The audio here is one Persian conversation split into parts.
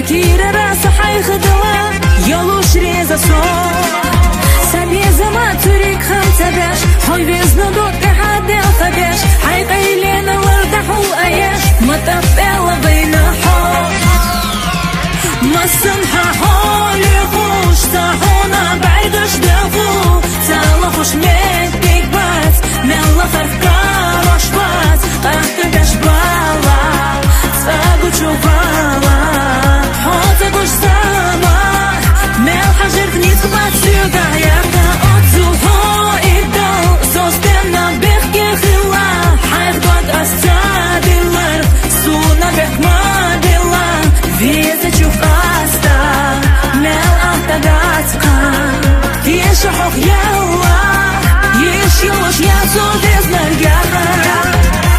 كير راس حي خدوا يلوش ريزا صوت سبي زمان تريك خمسة باش هاي بيزنا دوت حد الخداش حي قيلين الورد حو اياش ما تبقى بينا حول ما سمحة حولي خوش تاحونا بعيدش دافو تالا خوش ميك بات ميلا فرفكار وشبات قاعدة داش بالا تفاقو تشوفالا حوتا قوش ساما ميل حجر فنيت قبات سيوغا ياكا أتزو هو إدو سوستنا بيخكي خلا حيث قد أستادي اللر سونا بيخ ما ديلا فيزا تشوف أستا ميل أنتقاتكا يشحوخ يلا يشيوش ياسو ديزنا القاها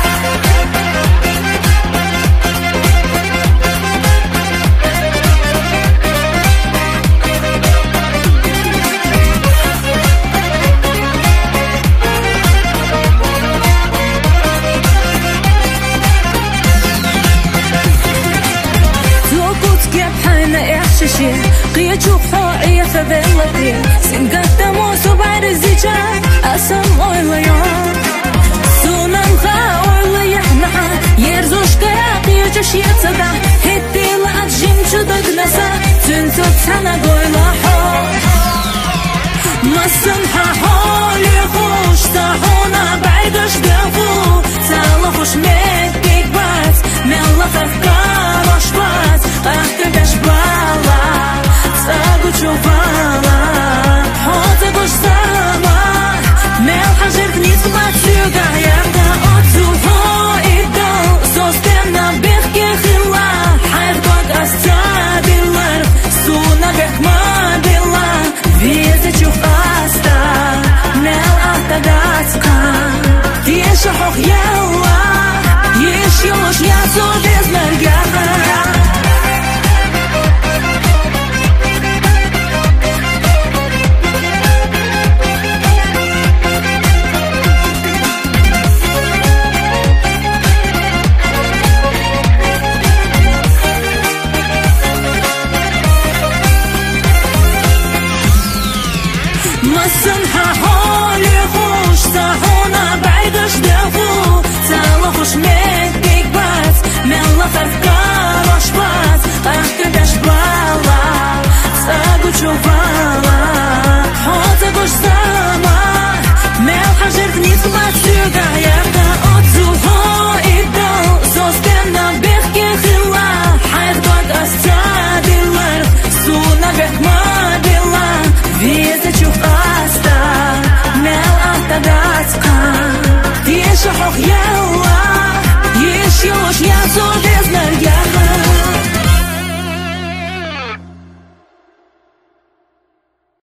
قيتشوف حوعية فبلتي سنقات موسو بعد الزجاج أسم أوليون سونم خاور ليحنحا يرزوش كراقي يجوش يتصدع هدي لعد جيم شدق نسا تنسو تسانا قويلا حول ما سمحا حولي خوش تاحونا بعيدش دافو تالا خوش ميك بات ميلا فرفكار وشبات قاعدة داش بالا تفاقو تشوفالا حوتا قوش ساما ميل حجر فنيت قبات سيوغا ياكا أتزو هو إدو سوستنا بيخكي خلا حيث قد أستادي اللر سونا بيخ ما ديلا فيزا تشوف أستا ميل أنتقاتكا يشحوخ يلا يشيوش ياسو ديزنا القاها سمحة حولي خوش تاحونا بعيدش دافو تالا خوش ميك بات ميلا فرفكار وشبات